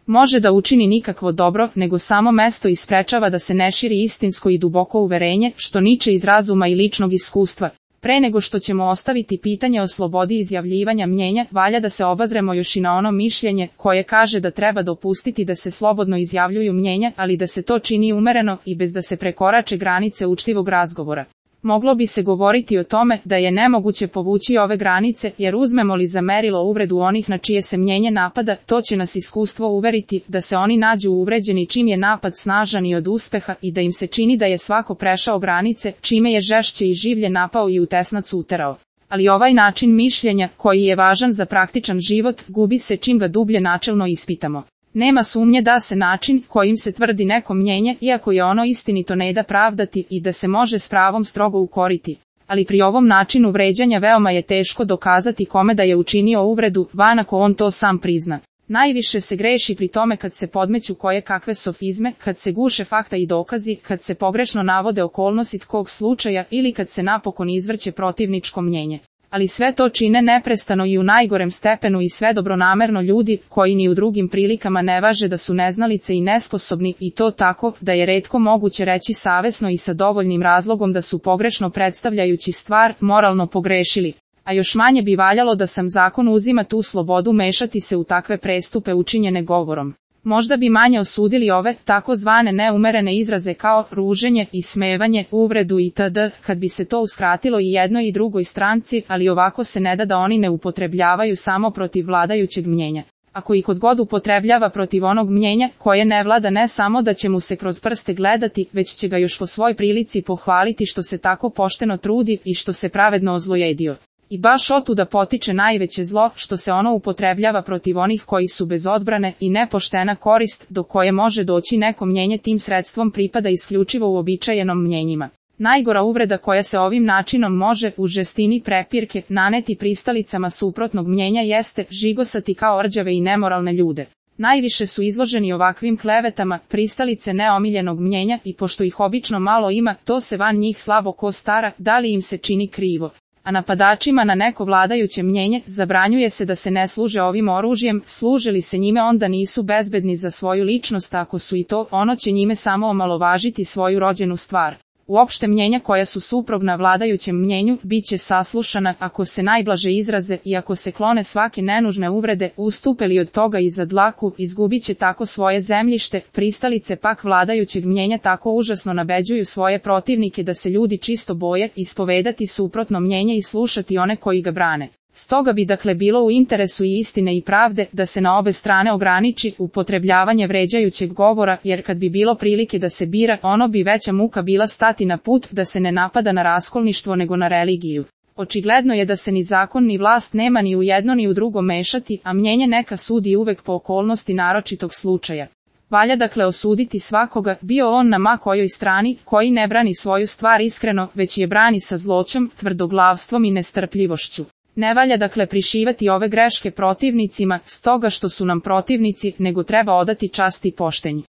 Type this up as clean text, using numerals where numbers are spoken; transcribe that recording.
može da učini nikakvo dobro, nego samo mesto i sprečava da se ne širi istinsko i duboko uverenje, što niče iz razuma i ličnog iskustva. Pre nego što ćemo ostaviti pitanje o slobodi izjavljivanja mnjenja, valja da se obazremo još i na ono mišljenje, koje kaže da treba dopustiti da se slobodno izjavljuju mnjenja, ali da se to čini umereno i bez da se prekorače granice učtivog razgovora. Moglo bi se govoriti o tome da je nemoguće povući ove granice, jer uzmemo li za merilo uvredu onih na čije se mnjenje napada, to će nas iskustvo uveriti da se oni nađu uvređeni čim je napad snažan i od uspeha i da im se čini da je svako prešao granice, čime je žešće i življe napao i u tesnac uterao. Ali ovaj način mišljenja, koji je važan za praktičan život, gubi se čim ga dublje načelno ispitamo. Nema sumnje da se način kojim se tvrdi neko mnjenje, iako je ono istinito, ne da pravdati i da se može s pravom strogo ukoriti. Ali pri ovom načinu vređanja veoma je teško dokazati kome da je učinio uvredu, van ako on to sam prizna. Najviše se greši pri tome kad se podmeću koje kakve sofizme, kad se guše fakta i dokazi, kad se pogrešno navode okolnosti kog slučaja ili kad se napokon izvrće protivničko mnjenje. Ali sve to čine neprestano i u najgorem stepenu i sve dobronamerno ljudi, koji ni u drugim prilikama ne važe da su neznalice i nesposobni, i to tako da je retko moguće reći savesno i sa dovoljnim razlogom da su pogrešno predstavljajući stvar, moralno pogrešili. A još manje bi valjalo da sam zakon uzima tu slobodu mešati se u takve prestupe učinjene govorom. Možda bi manje osudili ove, takozvane neumerene izraze kao ruženje, ismevanje, uvredu itd., kad bi se to uskratilo i jednoj i drugoj stranci, ali ovako se ne da oni ne upotrebljavaju samo protiv vladajućeg mnjenja. Ako ih god upotrebljava protiv onog mnjenja, koje ne vlada, ne samo da će mu se kroz prste gledati, već će ga još po svoj prilici pohvaliti što se tako pošteno trudi i što se pravedno ozlojedio. I baš otuda potiče najveće zlo, što se ono upotrebljava protiv onih koji su bez odbrane, i nepoštena korist do koje može doći neko mnjenje tim sredstvom pripada isključivo uobičajenom mnjenjima. Najgora uvreda koja se ovim načinom može, u žestini prepirke, naneti pristalicama suprotnog mnjenja jeste žigosati kao rđave i nemoralne ljude. Najviše su izloženi ovakvim klevetama pristalice neomiljenog mnjenja i pošto ih obično malo ima, to se van njih slabo ko stara, da li im se čini krivo. A napadačima na neko vladajuće mnjenje zabranjuje se da se ne služe ovim oružjem, služe li se njime onda nisu bezbedni za svoju ličnost, ako su i to, ono će njime samo omalovažiti svoju rođenu stvar. Uopšte mnjenja koja su suprotna vladajućem mnjenju, bit će saslušana ako se najblaže izraze i ako se klone svake nenužne uvrede, ustupe li od toga i za dlaku, izgubit će tako svoje zemljište, pristalice pak vladajućeg mnjenja tako užasno nabeđuju svoje protivnike da se ljudi čisto boje ispovedati suprotno mnjenje i slušati one koji ga brane. Stoga bi dakle bilo u interesu i istine i pravde da se na obe strane ograniči upotrebljavanje vređajućeg govora, jer kad bi bilo prilike da se bira, ono bi veća muka bila stati na put da se ne napada na raskolništvo nego na religiju. Očigledno je da se ni zakon ni vlast nema ni u jedno ni u drugo mešati, a mnjenje neka sudi uvek po okolnosti naročitog slučaja. Valja dakle osuditi svakoga, bio on na ma kojoj strani, koji ne brani svoju stvar iskreno, već je brani sa zloćom, tvrdoglavstvom i nestrpljivošću. Ne valja dakle prišivati ove greške protivnicima, stoga što su nam protivnici, nego treba odati čast i poštenje.